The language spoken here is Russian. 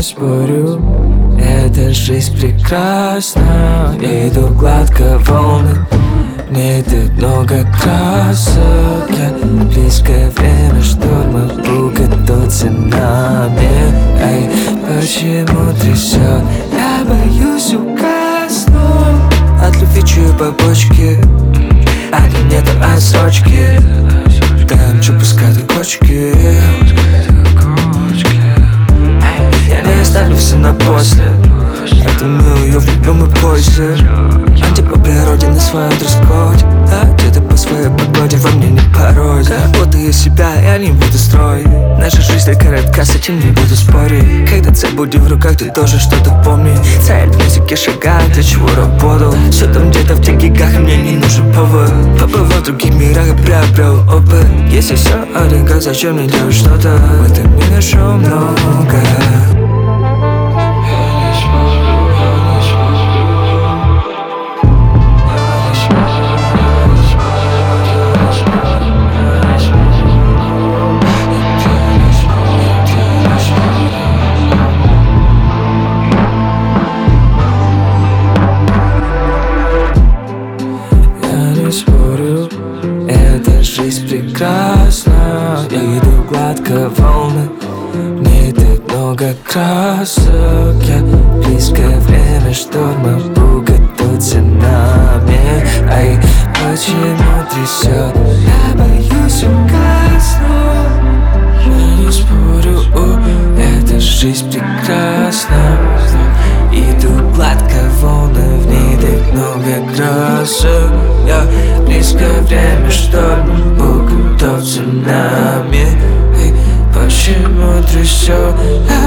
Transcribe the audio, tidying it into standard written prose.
не спорю, эта жизнь прекрасна. Я иду гладко волны, мне идет много красок. Я близкое время шторма, угадаться нами. Эй, почему трясет? Я боюсь угаснуть от любви чую побочки, от нету отсрочки. Танчу, пускай до кочки. Я не оставлю все на после, это милую в любом позе. Анти по природе на своем дресс-коде, а где-то по своей погоде во мне не порой. Вот я себя, я не буду строить. Наша жизнь так коротка, с этим не буду спорить. Когда цель будет в руках, ты должен что-то помнить. Цель в музыке шагает, для чего работал. Все там где-то в тех гигах, и мне не нужен повод. Побывал в других мирах и приобрел опыт. Если все один как, зачем мне делать что-то? В этом мире шоу много. Спорю, эта жизнь прекрасна. Я иду гладко волны, мне так много красок. Я близкое время шторма, угадаться нами. Ай, почему трясет? Я боюсь угаснуть. Я не спорю, эта жизнь прекрасна. Иду гладко волны, в ней так много красок. Я близкое время шторма, угадаться нами. Эй, почему трясет?